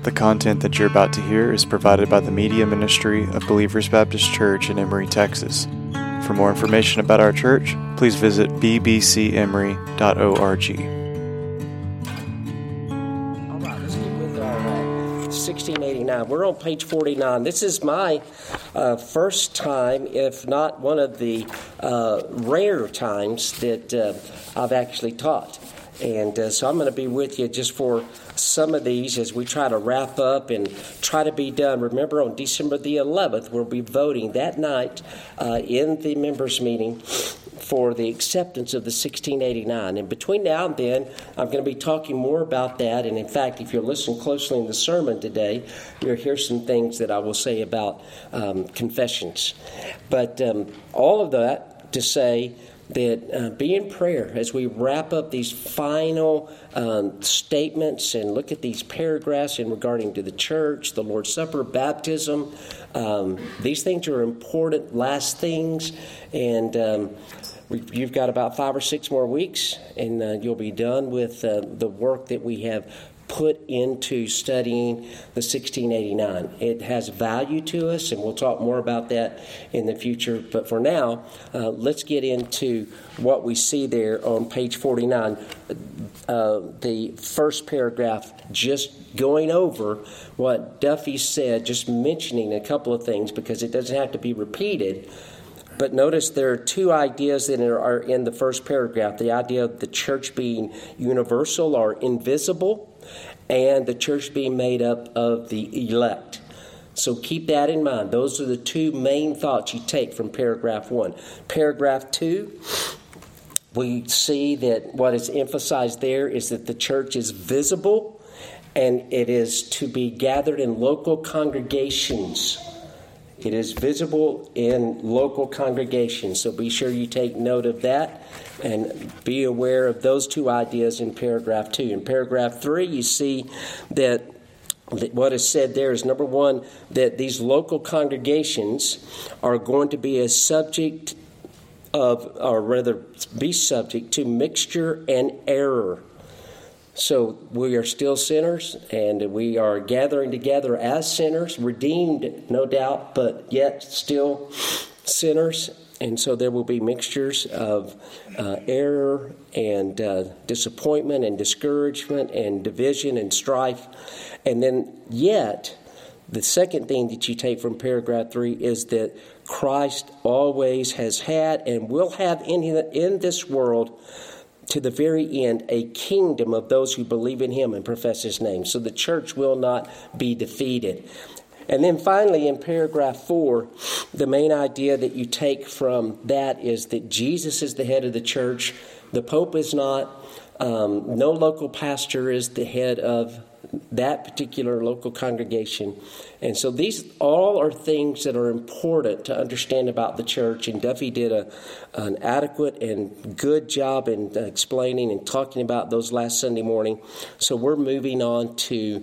The content that you're about to hear is provided by the media ministry of Believers Baptist Church in Emory, Texas. For more information about our church, please visit bbcemory.org. All right, let's get with our 1689. We're on page 49. This is my first time, if not one of the rare times that I've actually taught. And so I'm going to be with you just for some of these as we try to wrap up and try to be done. Remember, on December the 11th, we'll be voting that night in the members' meeting for the acceptance of the 1689. And between now and then, I'm going to be talking more about that. And in fact, if you're listening closely in the sermon today, you'll hear some things that I will say about confessions. But all of that to say that be in prayer as we wrap up these final statements and look at these paragraphs in regarding to the church, the Lord's Supper, baptism. These things are important last things, and you've got about 5 or 6 more weeks, and you'll be done with the work that we have put into studying the 1689. It has value to us, and we'll talk more about that in the future. But for now, let's get into what we see there on page 49. The first paragraph, just going over what Duffy said, just mentioning a couple of things because it doesn't have to be repeated. But notice there are 2 ideas that are in the first paragraph. The idea of the church being universal or invisible, and the church being made up of the elect. So keep that in mind. Those are the 2 main thoughts you take from paragraph 1. Paragraph 2, we see that what is emphasized there is that the church is visible, and it is to be gathered in local congregations. It is visible in local congregations, so be sure you take note of that and be aware of those 2 ideas in paragraph 2. In paragraph 3, you see that what is said there is, number 1, that these local congregations are going to be a subject of, or rather be subject to mixture and error. So we are still sinners, and we are gathering together as sinners, redeemed, no doubt, but yet still sinners. And so there will be mixtures of error and disappointment and discouragement and division and strife. And then yet, the second thing that you take from paragraph 3 is that Christ always has had and will have in this world, to the very end, a kingdom of those who believe in him and profess his name. So the church will not be defeated. And then finally, in paragraph 4, the main idea that you take from that is that Jesus is the head of the church. The Pope is not. No local pastor is the head of that particular local congregation. And so these all are things that are important to understand about the church. And Duffy did an adequate and good job in explaining and talking about those last Sunday morning. So we're moving on to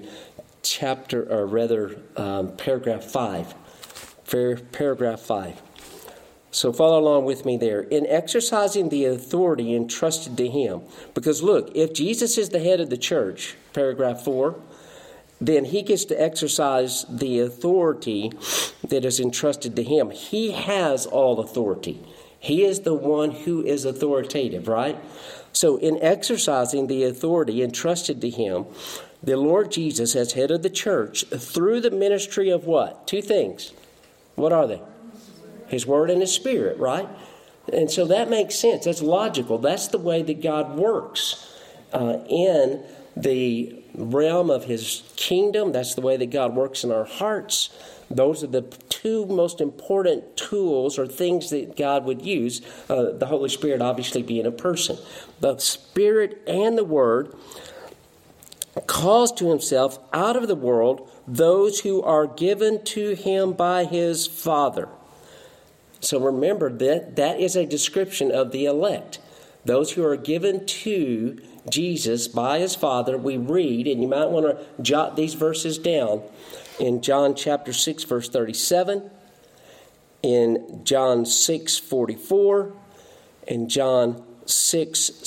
paragraph 5. Paragraph 5. So follow along with me there. In exercising the authority entrusted to him, because look, if Jesus is the head of the church, paragraph 4, then he gets to exercise the authority that is entrusted to him. He has all authority. He is the one who is authoritative, right? So in exercising the authority entrusted to him, the Lord Jesus, as head of the church, through the ministry of what? 2 things. What are they? His word and his spirit, right? And so that makes sense. That's logical. That's the way that God works in the realm of his kingdom. That's the way that God works in our hearts. Those are the 2 most important tools or things that God would use. The Holy Spirit obviously being a person. The Spirit and the Word calls to himself out of the world those who are given to him by his Father. So remember that is a description of the elect. Those who are given to Jesus by his Father, we read, and you might want to jot these verses down, in John chapter 6, verse 37, in John 6:44, and John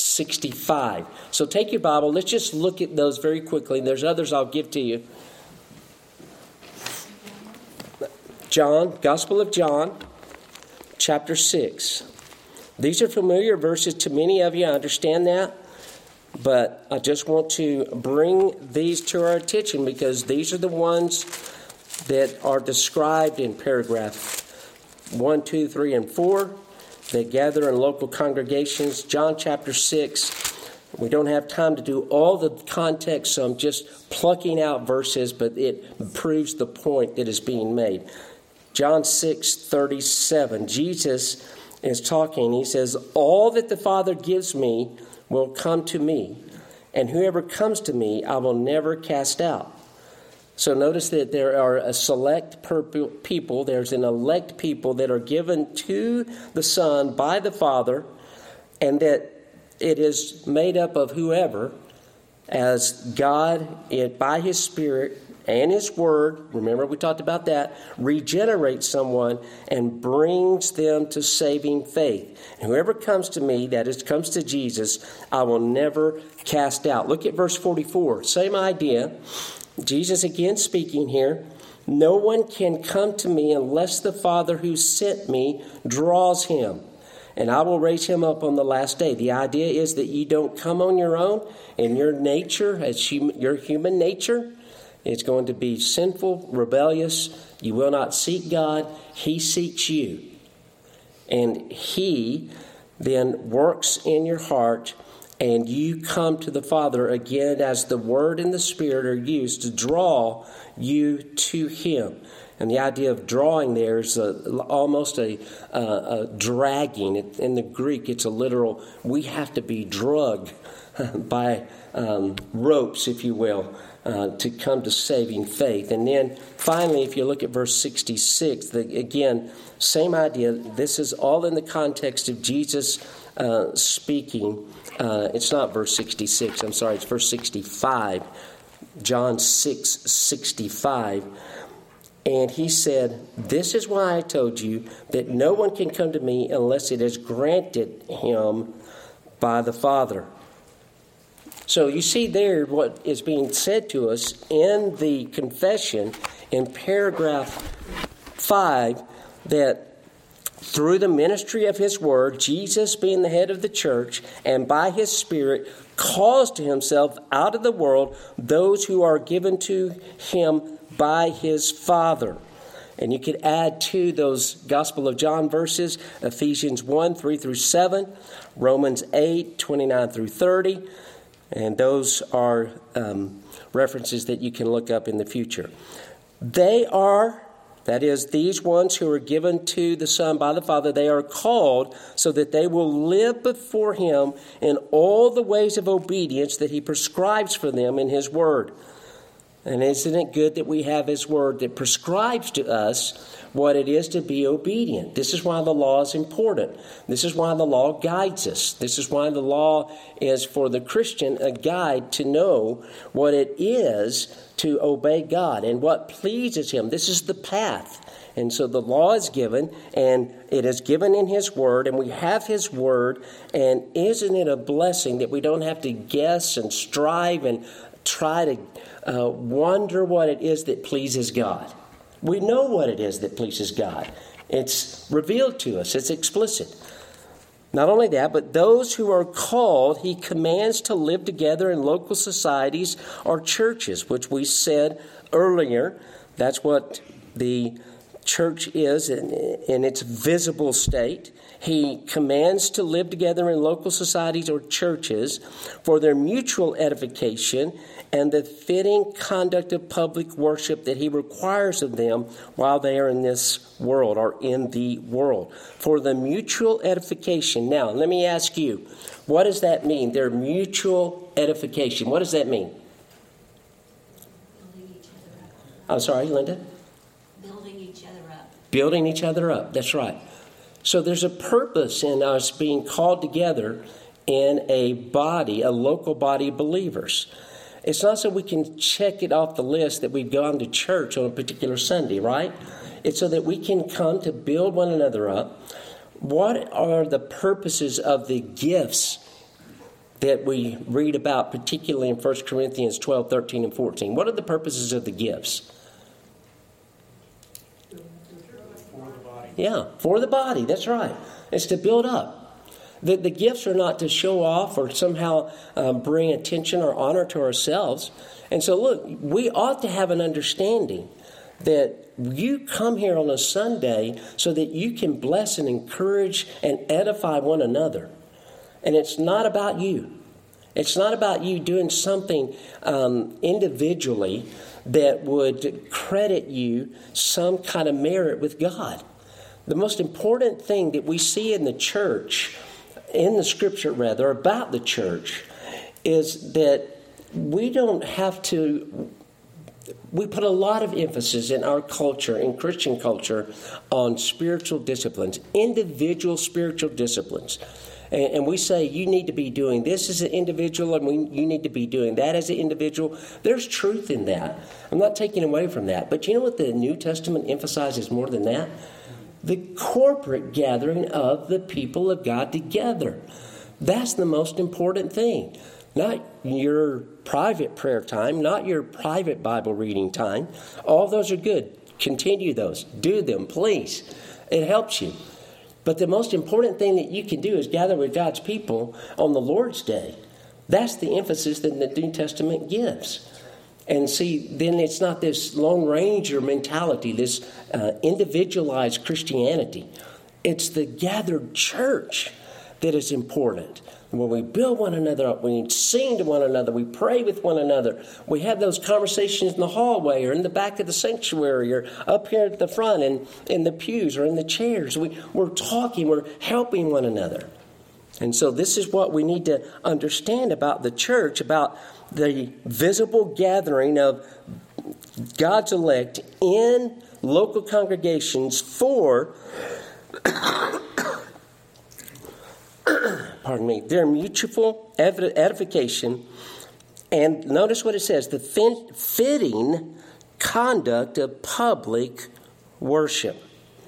6:65. So take your Bible. Let's just look at those very quickly. There's others I'll give to you. John, Gospel of John, chapter 6. These are familiar verses to many of you. I understand that. But I just want to bring these to our attention because these are the ones that are described in paragraph 1, 2, 3, and 4. They gather in local congregations. John chapter 6. We don't have time to do all the context, so I'm just plucking out verses, but it proves the point that is being made. John 6:37. Jesus is talking. He says, "All that the Father gives me will come to me, and whoever comes to me I will never cast out." So notice that there are a select people, there's an elect people that are given to the Son by the Father, and that it is made up of whoever, as God, by His Spirit and His Word, remember we talked about that, regenerates someone and brings them to saving faith. And whoever comes to me, that is, comes to Jesus, I will never cast out. Look at verse 44. Same idea. Jesus again speaking here. "No one can come to me unless the Father who sent me draws him, and I will raise him up on the last day." The idea is that you don't come on your own, and your nature, your human nature, is going to be sinful, rebellious. You will not seek God. He seeks you. And He then works in your heart, and you come to the Father again as the Word and the Spirit are used to draw you to Him. And the idea of drawing there is almost a dragging. In the Greek, it's a literal, we have to be drugged by ropes, if you will, to come to saving faith. And then finally, if you look at verse 66, again, same idea. This is all in the context of Jesus speaking. It's not verse 66, I'm sorry, it's verse 65. John 6:65. And He said, "This is why I told you that no one can come to me unless it is granted him by the Father." So you see there what is being said to us in the confession in paragraph 5, that through the ministry of His Word, Jesus being the head of the church, and by His Spirit calls to Himself out of the world those who are given to Him by His Father. And you could add to those Gospel of John verses, Ephesians 1, 3 through 7, Romans 8, 29 through 30, and those are references that you can look up in the future. They are, that is, these ones who are given to the Son by the Father, they are called so that they will live before Him in all the ways of obedience that He prescribes for them in His Word. And isn't it good that we have His Word that prescribes to us what it is to be obedient? This is why the law is important. This is why the law guides us. This is why the law is, for the Christian, a guide to know what it is to obey God and what pleases Him. This is the path. And so the law is given, and it is given in His Word, and we have His Word. And isn't it a blessing that we don't have to guess and strive and try to wonder what it is that pleases God? We know what it is that pleases God. It's revealed to us. It's explicit. Not only that, but those who are called, He commands to live together in local societies or churches, which we said earlier. That's what the church is in its visible state. He commands to live together in local societies or churches for their mutual edification and the fitting conduct of public worship that He requires of them while they are in this world or in the world. For the mutual edification. Now, let me ask you, what does that mean? Their mutual edification. What does that mean? Building each other up. I'm sorry, Linda? Building each other up. Building each other up. That's right. So there's a purpose in us being called together in a body, a local body of believers. It's not so we can check it off the list that we've gone to church on a particular Sunday, right? It's so that we can come to build one another up. What are the purposes of the gifts that we read about, particularly in 1 Corinthians 12, 13, and 14? What are the purposes of the gifts? Yeah, for the body. That's right. It's to build up. The gifts are not to show off or somehow bring attention or honor to ourselves. And so, look, we ought to have an understanding that you come here on a Sunday so that you can bless and encourage and edify one another. And it's not about you. It's not about you doing something individually that would credit you some kind of merit with God. The most important thing that we see in the church, in the Scripture rather, about the church, is that we don't have to... We put a lot of emphasis in our culture, in Christian culture, on spiritual disciplines, individual spiritual disciplines. And we say you need to be doing this as an individual and you need to be doing that as an individual. There's truth in that. I'm not taking away from that. But you know what the New Testament emphasizes more than that? The corporate gathering of the people of God together. That's the most important thing. Not your private prayer time, not your private Bible reading time. All those are good. Continue those. Do them, please. It helps you. But the most important thing that you can do is gather with God's people on the Lord's Day. That's the emphasis that the New Testament gives. And see, then it's not this Lone Ranger mentality, this individualized Christianity. It's the gathered church that is important. When we build one another up, we sing to one another, we pray with one another, we have those conversations in the hallway or in the back of the sanctuary or up here at the front and in the pews or in the chairs. We're talking, we're helping one another. And so this is what we need to understand about the church, about the visible gathering of God's elect in local congregations for their mutual edification, and notice what it says, the fitting conduct of public worship.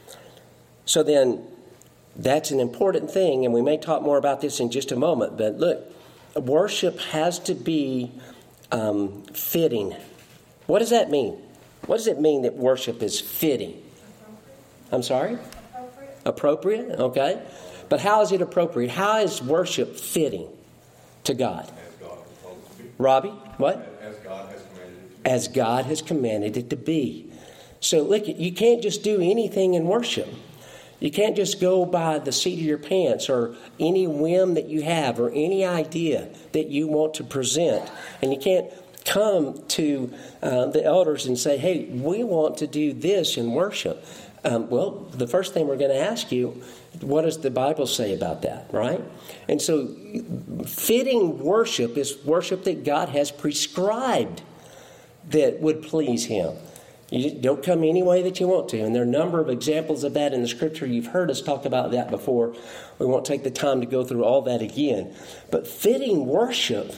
So then, that's an important thing, and we may talk more about this in just a moment, but look, worship has to be fitting. What does that mean? What does it mean that worship is fitting? I'm sorry? Appropriate, okay. But how is it appropriate? How is worship fitting to God? As God is supposed to be. Robbie, what? As God has commanded it to be. As God has commanded it to be. So look, you can't just do anything in worship. You can't just go by the seat of your pants or any whim that you have or any idea that you want to present. And you can't come to the elders and say, hey, we want to do this in worship. Well, the first thing we're going to ask you, what does the Bible say about that, right? And so fitting worship is worship that God has prescribed that would please Him. You don't come any way that you want to. And there are a number of examples of that in the Scripture. You've heard us talk about that before. We won't take the time to go through all that again. But fitting worship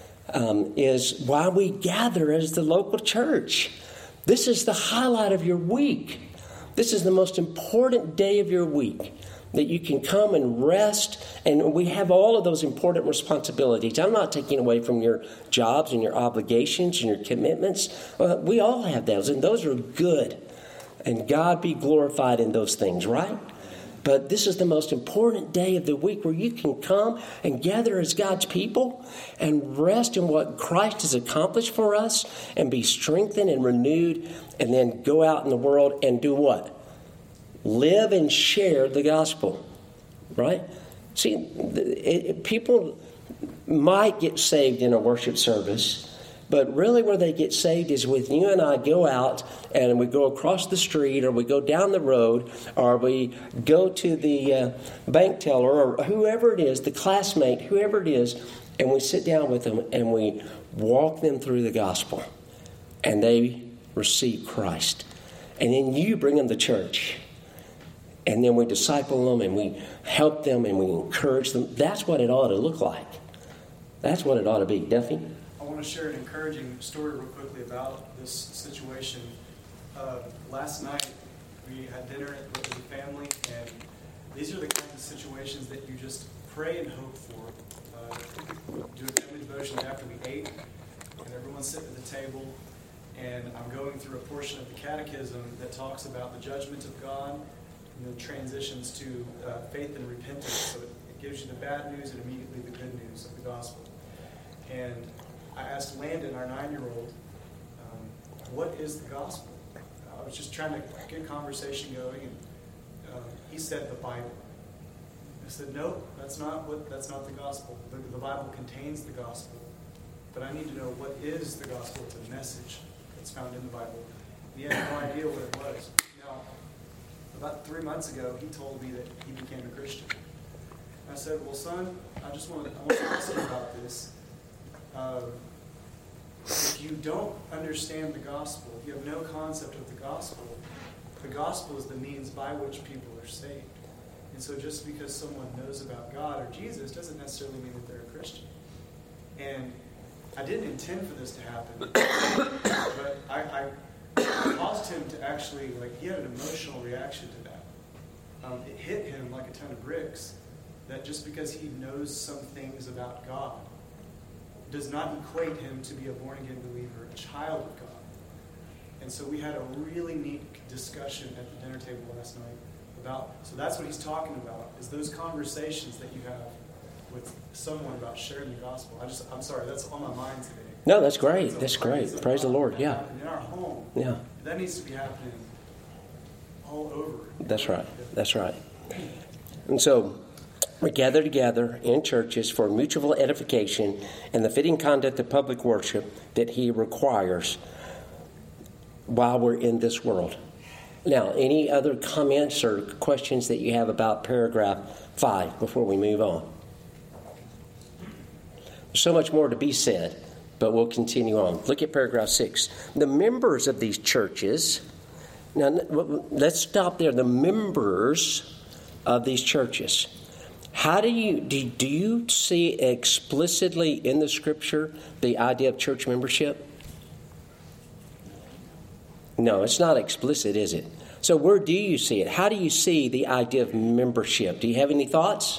is why we gather as the local church. This is the highlight of your week. This is the most important day of your week, that you can come and rest, and we have all of those important responsibilities. I'm not taking away from your jobs and your obligations and your commitments. We all have those, and those are good. And God be glorified in those things, right? But this is the most important day of the week where you can come and gather as God's people and rest in what Christ has accomplished for us and be strengthened and renewed, and then go out in the world and do what? Live and share the gospel, right? See, people might get saved in a worship service, but really where they get saved is with you and I go out and we go across the street or we go down the road or we go to the bank teller or whoever it is, the classmate, whoever it is, and we sit down with them and we walk them through the gospel and they receive Christ. And then you bring them to church. And then we disciple them and we help them and we encourage them. That's what it ought to look like. That's what it ought to be. Duffy? I want to share an encouraging story real quickly about this situation. Last night we had dinner with the family, and these are the kinds of situations that you just pray and hope for. Do a family devotion after we ate, and everyone's sitting at the table, and I'm going through a portion of the catechism that talks about the judgment of God transitions to faith and repentance. So it gives you the bad news and immediately the good news of the gospel. And I asked Landon, our 9-year-old, what is the gospel? I was just trying to get conversation going, and he said the Bible. I said, no, that's not the gospel. The Bible contains the gospel. But I need to know what is the gospel. It's a message that's found in the Bible. He had no idea what it was. Now, about 3 months ago, he told me that he became a Christian. I said, well, son, I want to ask you about this. If you don't understand the gospel, if you have no concept of the gospel is the means by which people are saved. And so just because someone knows about God or Jesus doesn't necessarily mean that they're a Christian. And I didn't intend for this to happen, but I caused him to actually, he had an emotional reaction to that. It hit him like a ton of bricks that just because he knows some things about God does not equate him to be a born-again believer, a child of God. And so we had a really neat discussion at the dinner table last night so that's what he's talking about, is those conversations that you have with someone about sharing the gospel. I'm sorry, that's on my mind today. No, that's great. That's great. Praise the Lord. Yeah. In our home. Yeah. That needs to be happening all over. That's right. That's right. And so we gather together in churches for mutual edification and the fitting conduct of public worship that He requires while we're in this world. Now, any other comments or questions that you have about paragraph 5 before we move on? There's so much more to be said, but we'll continue on. Look at paragraph 6. The members of these churches, now let's stop there. The members of these churches. How do you see explicitly in the Scripture the idea of church membership? No, it's not explicit, is it? So where do you see it? How do you see the idea of membership? Do you have any thoughts?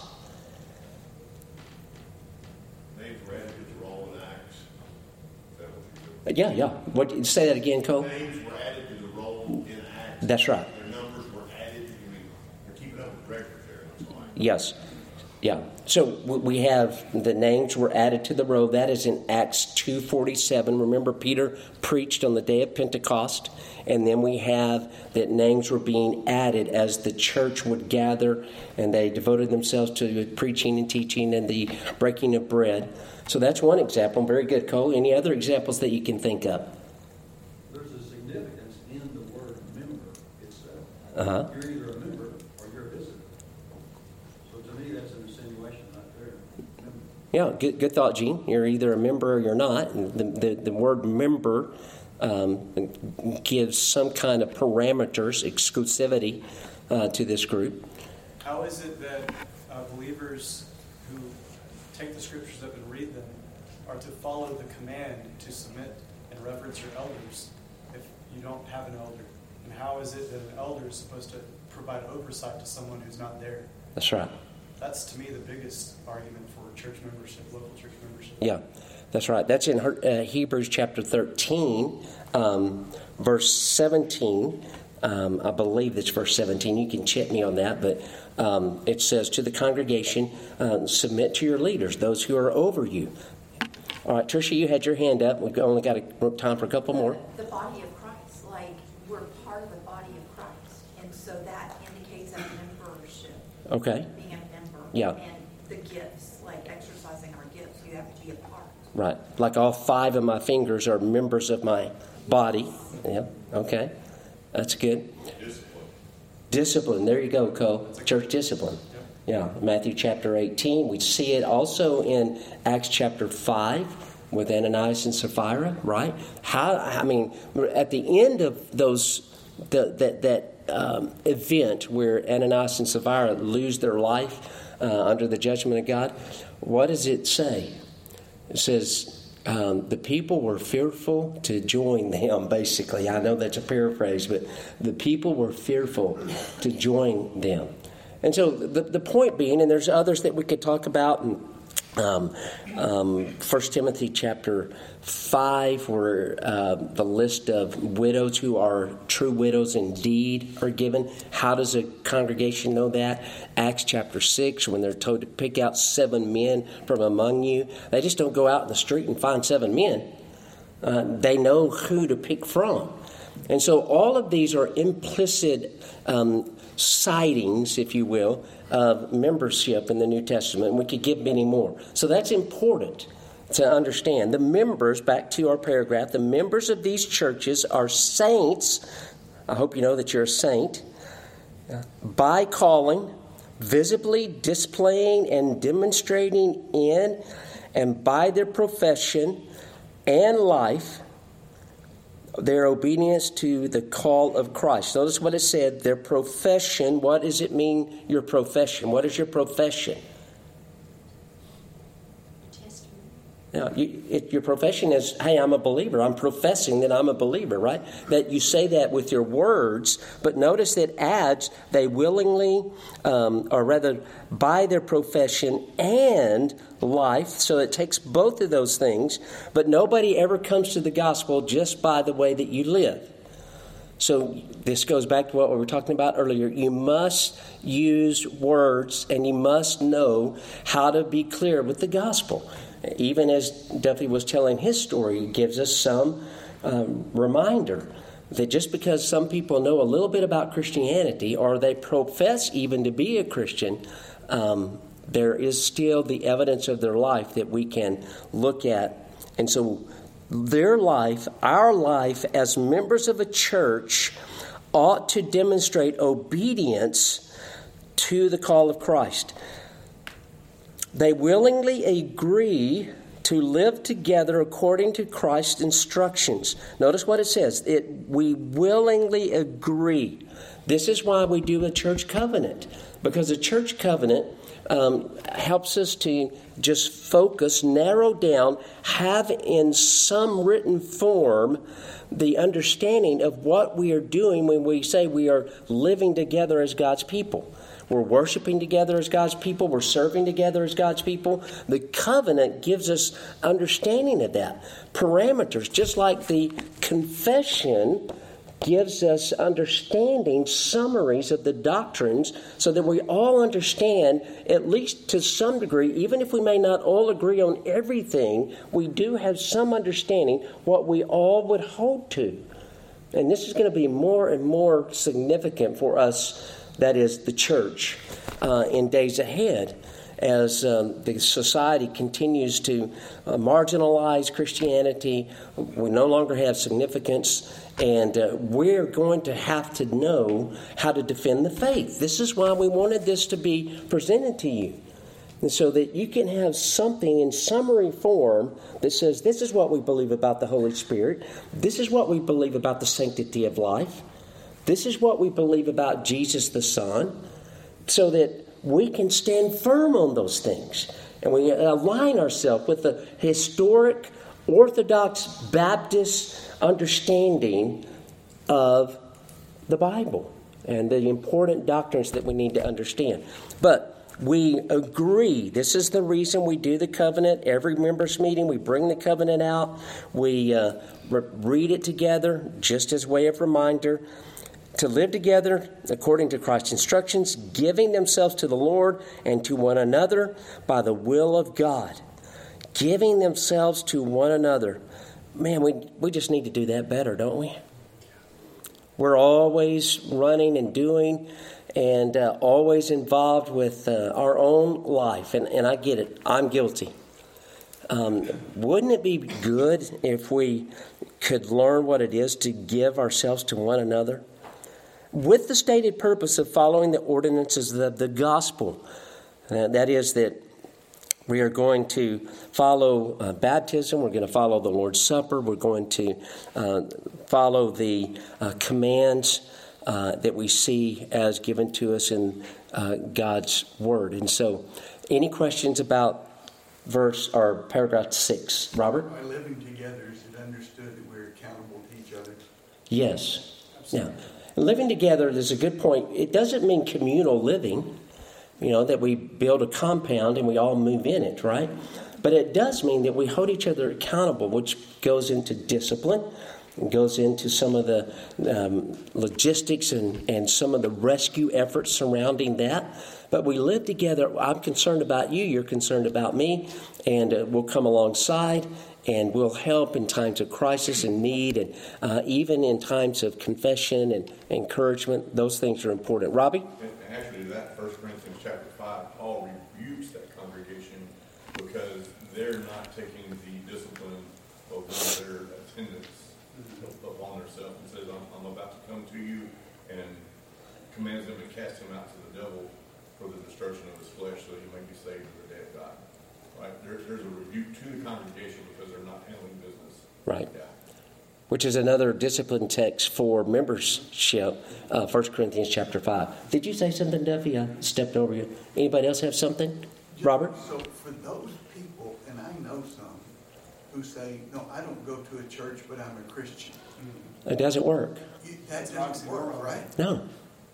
Names were added to the roll in Acts. Is that what you do? Yeah. Say that again, Cole. Names were added to the roll in Acts. That's right. Their numbers were added. We're keeping up with records there. That's fine. Yes. Yeah. So we have the names were added to the roll. That is in Acts 2:47. Remember, Peter preached on the day of Pentecost. And then we have that names were being added as the church would gather, and they devoted themselves to preaching and teaching and the breaking of bread. So that's one example. Very good, Cole. Any other examples that you can think of? There's a significance in the word member itself. Uh-huh. You're either a member or you're a visitor. So to me, that's an insinuation right there. Member. Yeah, good thought, Gene. You're either a member or you're not. And the word member gives some kind of parameters, exclusivity to this group. How is it that believers who take the Scriptures up and read them are to follow the command to submit and reverence your elders if you don't have an elder? And how is it that an elder is supposed to provide oversight to someone who's not there? That's right. That's, to me, the biggest argument for church membership, local church membership. Yeah, that's right. That's in Hebrews chapter 13, verse 17. I believe it's verse 17. You can check me on that, but it says, to the congregation, submit to your leaders, those who are over you. All right, Tricia, you had your hand up. We've only got time for a couple more. The body of Christ, like we're part of the body of Christ, and so that indicates a membership. Okay. Being a member. Yeah. And the gifts, like exercising our gifts, you have to be a part. Right. Like all 5 of my fingers are members of my body. Yeah. Okay. That's good. Discipline. There you go, Cole. Church discipline. Yeah. Matthew chapter 18. We see it also in Acts chapter 5 with Ananias and Sapphira, right? At the end of that event where Ananias and Sapphira lose their life under the judgment of God, what does it say? It says, the people were fearful to join them, basically. I know that's a paraphrase, but the people were fearful to join them. And so the point being, and there's others that we could talk about, and 1 Timothy chapter 5, where the list of widows who are true widows indeed are given. How does a congregation know that? Acts chapter 6, when they're told to pick out 7 men from among you. They just don't go out in the street and find 7 men. They know who to pick from. And so all of these are implicit sightings, if you will, of membership in the New Testament. And we could give many more. So that's important to understand. The members, back to our paragraph, the members of these churches are saints. I hope you know that you're a saint. By calling, visibly displaying and demonstrating in and by their profession and life, their obedience to the call of Christ. Notice what it said, their profession. What does it mean, your profession? What is your profession? Now, your profession is, hey, I'm a believer. I'm professing that I'm a believer, right? That you say that with your words, but notice it adds, they willingly, or rather, by their profession and life. So it takes both of those things, but nobody ever comes to the gospel just by the way that you live. So this goes back to what we were talking about earlier. You must use words, and you must know how to be clear with the gospel. Even as Duffy was telling his story, it gives us some reminder that just because some people know a little bit about Christianity, or they profess even to be a Christian, there is still the evidence of their life that we can look at. And so their life, our life as members of a church, ought to demonstrate obedience to the call of Christ. They willingly agree to live together according to Christ's instructions. Notice what it says. We willingly agree. This is why we do a church covenant. Because a church covenant helps us to just focus, narrow down, have in some written form the understanding of what we are doing when we say we are living together as God's people. We're worshiping together as God's people. We're serving together as God's people. The covenant gives us understanding of that. Parameters, just like the confession gives us understanding, summaries of the doctrines, so that we all understand, at least to some degree, even if we may not all agree on everything, we do have some understanding what we all would hold to. And this is going to be more and more significant for us, that is the church, in days ahead, as the society continues to marginalize Christianity. We no longer have significance, and we're going to have to know how to defend the faith. This is why we wanted this to be presented to you, and so that you can have something in summary form that says, this is what we believe about the Holy Spirit, this is what we believe about the sanctity of life, this is what we believe about Jesus the Son, so that we can stand firm on those things. And we align ourselves with the historic Orthodox Baptist understanding of the Bible and the important doctrines that we need to understand. But we agree. This is the reason we do the covenant. Every members' meeting, we bring the covenant out. We read it together, just as way of reminder. To live together according to Christ's instructions, giving themselves to the Lord and to one another by the will of God. Giving themselves to one another. Man, we just need to do that better, don't we? We're always running and doing and always involved with our own life. And I get it. I'm guilty. Wouldn't it be good if we could learn what it is to give ourselves to one another? With the stated purpose of following the ordinances of the gospel. That is that we are going to follow baptism. We're going to follow the Lord's Supper. We're going to follow the commands that we see as given to us in God's Word. And so, any questions about verse or paragraph 6? Robert? By living together, is it understood that we're accountable to each other? Yes. Now, living together is a good point. It doesn't mean communal living. that we build a compound and we all move in it, right? But it does mean that we hold each other accountable, which goes into discipline, and goes into some of the logistics and some of the rescue efforts surrounding that. But we live together. I'm concerned about you. You're concerned about me. And we'll come alongside and we'll help in times of crisis and need, and even in times of confession and encouragement. Those things are important. Robbie? And actually, that 1 Corinthians chapter 5, Paul rebukes that congregation because they're not taking the discipline of their attendance upon themselves, and says, I'm about to come to you, and commands them to cast him out to the devil for the destruction of his flesh, so he may be saved to the day of God. Right? There's a rebuke to the congregation because they're not handling business. Right. Yeah. Which is another discipline text for membership, 1 Corinthians chapter 5. Did you say something, Duffy? I stepped over you. Anybody else have something? Robert? So for those people, and I know some, who say, no, I don't go to a church, but I'm a Christian. It doesn't work. That doesn't work, right? No.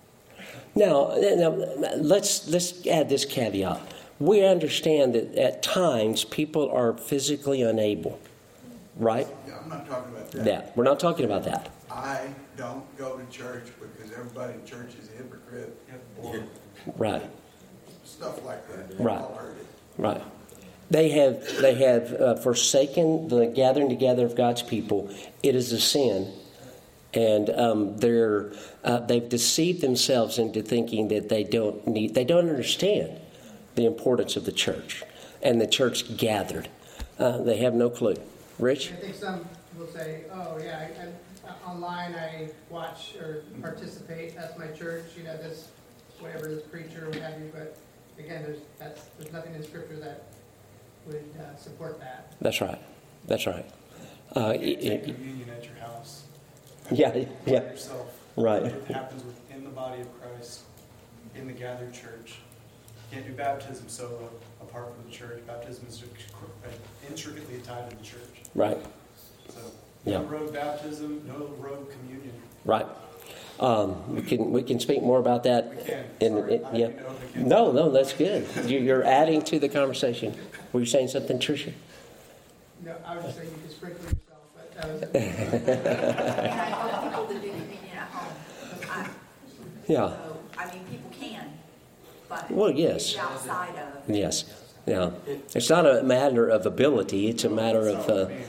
Now let's add this caveat. We understand that at times people are physically unable, right? Yeah, I'm not talking about that. That. We're not talking about that. I don't go to church because everybody in church is a hypocrite. Right. Stuff like that. Right. I've all heard it. Right. They have forsaken the gathering together of God's people. It is a sin, and they've deceived themselves into thinking that they don't understand the importance of the church and the church gathered. They have no clue. Rich? I think some will say, "Oh yeah, online I watch or participate. That's my church. This whatever this preacher, what have you." But again, there's nothing in Scripture that would support that. That's right. That's right. Take communion at your house. Yeah. Yourself. Right. It happens within the body of Christ, in the gathered church. You can't do baptism solo apart from the church. Baptism is intricately tied to the church. Right. So Yeah. no road baptism, no road communion. Right. We can speak more about that. We can. Yeah. No, that's good. You're adding to the conversation. Were you saying something, Tricia? No, I was just saying you can sprinkle yourself, but that was it. And I know people that do communion at home. Yeah. So, people can, but Well, yes. it's outside of. Yes. Yeah. It's not a matter of ability. It's a matter of,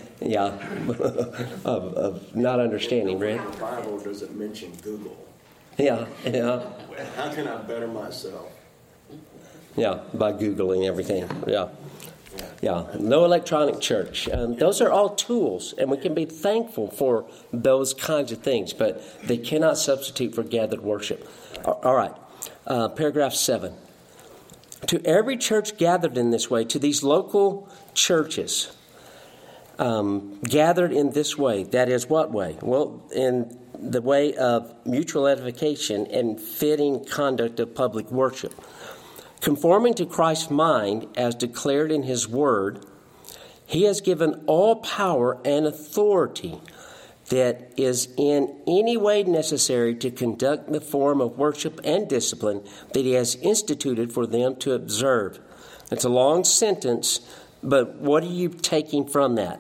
of not understanding, right? The Bible doesn't mention Google. Yeah. How can I better myself? Yeah, by Googling everything. Yeah. No electronic church. Those are all tools, and we can be thankful for those kinds of things, but they cannot substitute for gathered worship. All right. Paragraph 7. To every church gathered in this way, to these local churches gathered in this way, that is what way? Well, in the way of mutual edification and fitting conduct of public worship. Conforming to Christ's mind as declared in His Word, He has given all power and authority that is in any way necessary to conduct the form of worship and discipline that He has instituted for them to observe. It's a long sentence, but what are you taking from that?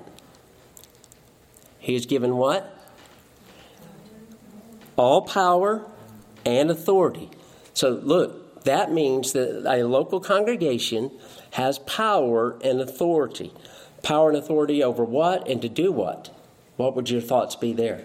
He has given what? All power and authority. So look, that means that a local congregation has power and authority. Power and authority over what and to do what? What would your thoughts be there?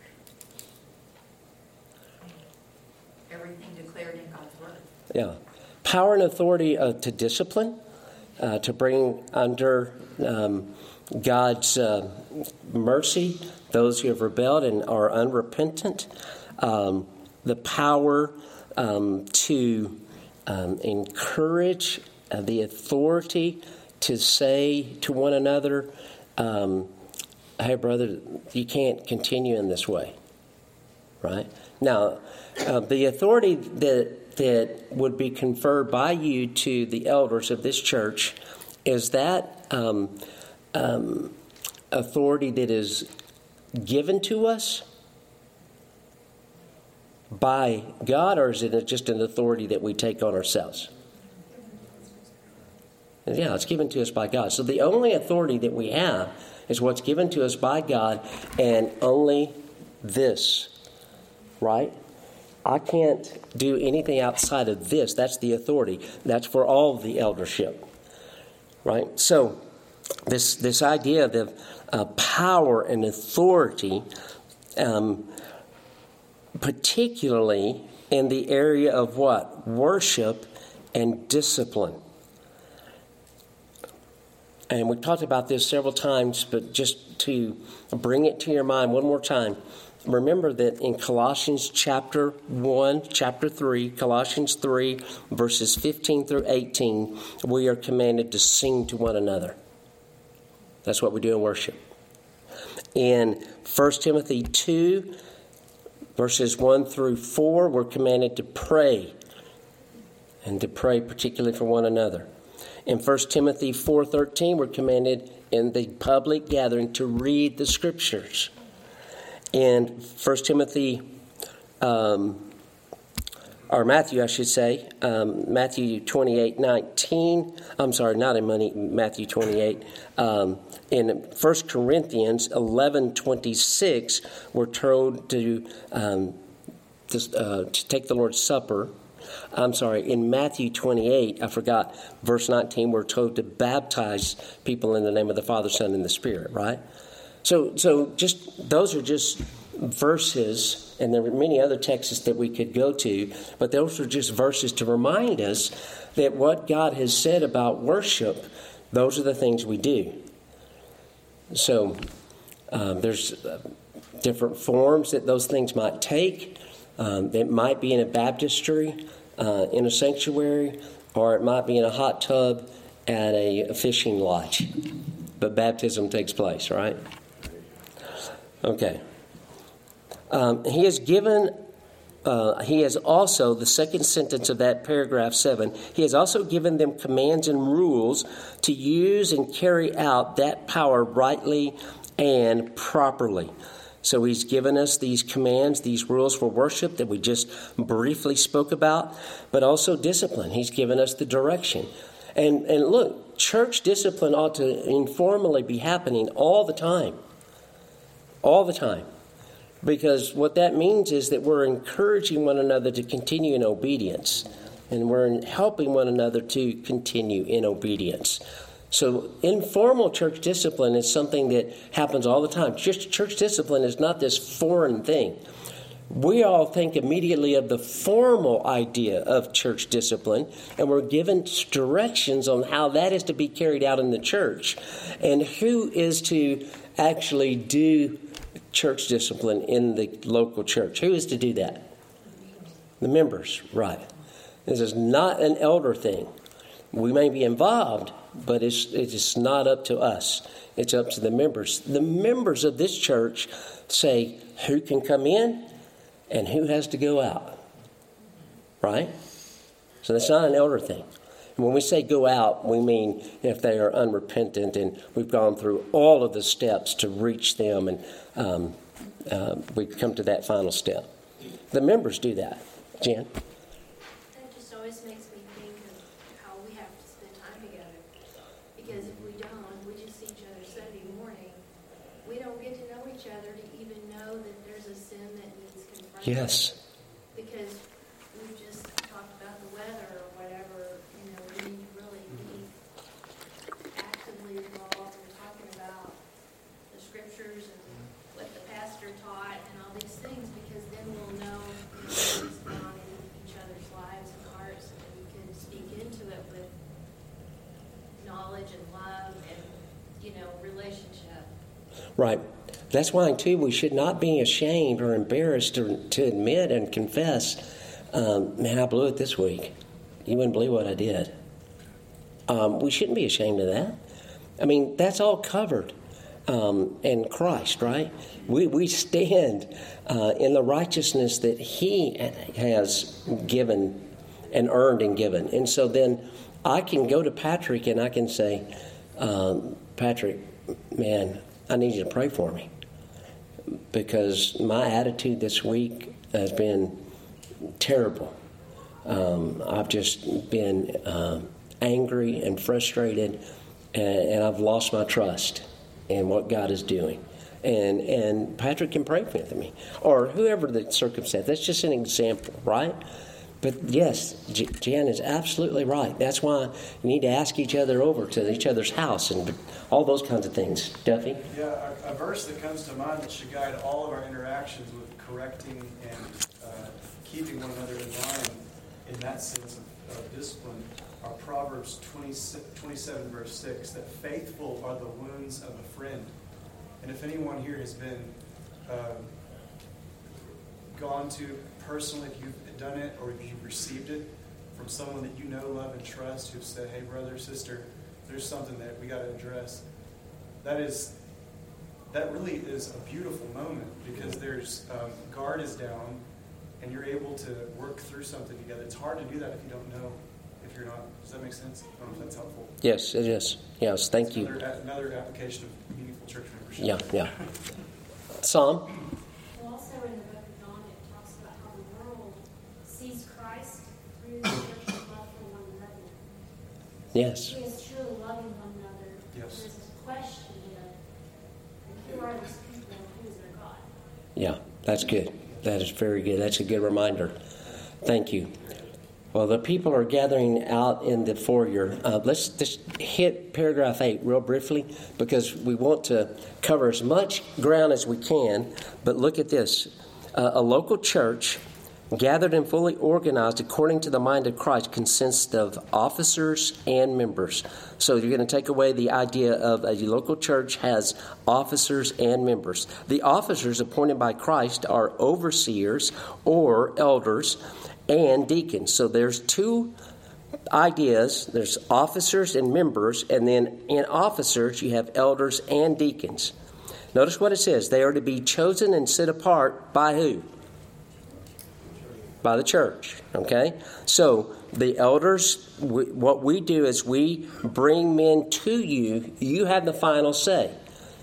Everything declared in God's Word. Yeah. Power and authority to discipline, to bring under God's mercy those who have rebelled and are unrepentant. The power to encourage, the authority to say to one another, hey, brother, you can't continue in this way. Right? Now, the authority that would be conferred by you to the elders of this church is that authority that is given to us by God, or is it just an authority that we take on ourselves? Yeah, it's given to us by God. So the only authority that we have is what's given to us by God, and only this, right? I can't do anything outside of this. That's the authority. That's for all the eldership, right? So this idea of power and authority, particularly in the area of what? Worship and discipline. And we talked about this several times, but just to bring it to your mind one more time, remember that in Colossians chapter 3, Colossians 3, verses 15 through 18, we are commanded to sing to one another. That's what we do in worship. In 1 Timothy 2, verses 1 through 4, we're commanded to pray, and to pray particularly for one another. In 1 Timothy 4:13, we're commanded in the public gathering to read the Scriptures. In 1 Timothy, or Matthew, I should say, Matthew 28:19. I'm sorry, not in Matthew 28. In 1 Corinthians 11:26, we're told to take the Lord's Supper. I'm sorry, in Matthew 28, I forgot, verse 19, we're told to baptize people in the name of the Father, Son, and the Spirit, right? So just those are just verses, and there are many other texts that we could go to, but those are just verses to remind us that what God has said about worship, those are the things we do. So there's different forms that those things might take. It might be in a baptistry, in a sanctuary, or it might be in a hot tub at a fishing lodge. But baptism takes place, right? Okay. He has also, the second sentence of that paragraph 7, he has also given them commands and rules to use and carry out that power rightly and properly. So he's given us these commands, these rules for worship that we just briefly spoke about, but also discipline. He's given us the direction. And look, church discipline ought to informally be happening all the time. All the time. Because what that means is that we're encouraging one another to continue in obedience. And we're helping one another to continue in obedience. So informal church discipline is something that happens all the time. Church discipline is not this foreign thing. We all think immediately of the formal idea of church discipline, and we're given directions on how that is to be carried out in the church, and who is to actually do church discipline in the local church. Who is to do that? The members, right. This is not an elder thing. We may be involved, but it's not up to us. It's up to the members. The members of this church say who can come in and who has to go out. Right? So that's not an elder thing. And when we say go out, we mean if they are unrepentant and we've gone through all of the steps to reach them, and we come to that final step. The members do that. Jan? That just always makes me think of how we have to spend time together. Because if we don't, we just see each other Sunday morning. We don't get to know each other to even know that there's a sin that needs confronting. Yes. Because we just talked about the weather or whatever. You know, we need to really be actively involved in talking about the scriptures and what the pastor taught and all these things, because then we'll know what's going on in each other's lives and hearts, and we can speak into it with knowledge and love and, relationship. Right. That's why, too, we should not be ashamed or embarrassed to admit and confess, man, I blew it this week. You wouldn't believe what I did. We shouldn't be ashamed of that. I mean, that's all covered in Christ, right? We stand in the righteousness that He has given and earned and given. And so then I can go to Patrick and I can say, Patrick, man, I need you to pray for me, because my attitude this week has been terrible. I've just been angry and frustrated, and I've lost my trust in what God is doing. And Patrick can pray with me, or whoever the circumstance. That's just an example, right? But yes, Jan is absolutely right. That's why you need to ask each other over to each other's house and all those kinds of things. Duffy? Yeah, a verse that comes to mind that should guide all of our interactions with correcting and keeping one another in line in that sense of discipline are Proverbs 27, verse 6, that faithful are the wounds of a friend. And if anyone here has been gone to personally, if you've done it or if you've received it from someone that you know, love, and trust, who've said, hey, brother, sister, there's something that we got to address. That really is a beautiful moment, because there's guard is down and you're able to work through something together. It's hard to do that if you don't know, if you're not. Does that make sense? I don't know if that's helpful. Yes, it is. Yes, thank you. Another application of meaningful church membership. Yeah. Psalm? Well, also in the book of John, it talks about how the world sees Christ through the church's love for one another. Yes. He is truly loving one another. Yes. There's this question, who are these people and who is their God? Yeah, that's good. That is very good. That's a good reminder. Thank you. Well, the people are gathering out in the foyer. Let's just hit paragraph 8 real briefly, because we want to cover as much ground as we can. But look at this. A local church, gathered and fully organized according to the mind of Christ, consists of officers and members. So you're going to take away the idea of a local church has officers and members. The officers appointed by Christ are overseers or elders and deacons. So there's two ideas. There's officers and members, and then in officers you have elders and deacons. Notice what it says. They are to be chosen and set apart by who? By the church. Okay? So the elders, what we do is we bring men to you. You have the final say.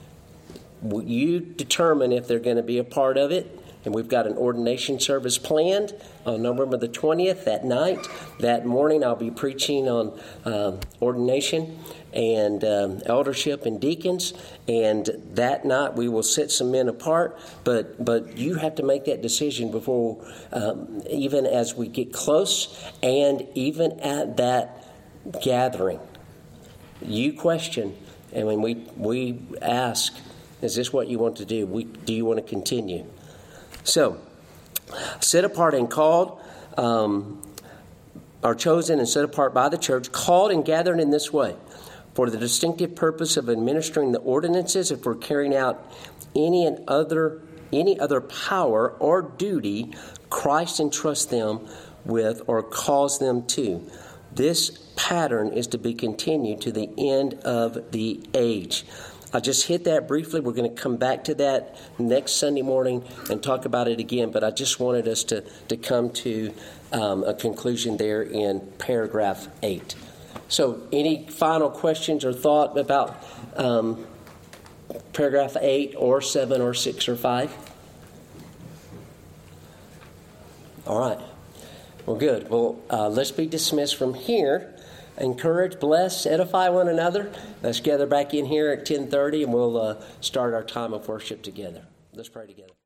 You determine if they're going to be a part of it. And we've got an ordination service planned on November the 20th that night. That morning I'll be preaching on ordination and eldership and deacons. And that night we will set some men apart. But you have to make that decision before, even as we get close and even at that gathering. You question, and when we ask, is this what you want to do? Do you want to continue? So, set apart and called, are chosen and set apart by the church, called and gathered in this way, for the distinctive purpose of administering the ordinances, and for carrying out any other power or duty Christ entrusts them with or calls them to. This pattern is to be continued to the end of the age. I just hit that briefly. We're going to come back to that next Sunday morning and talk about it again, but I just wanted us to come to a conclusion there in paragraph 8. So any final questions or thought about paragraph 8 or 7 or 6 or 5? All right. Well, good. Well, let's be dismissed from here. Encourage, bless, edify one another. Let's gather back in here at 10:30, and we'll start our time of worship together. Let's pray together.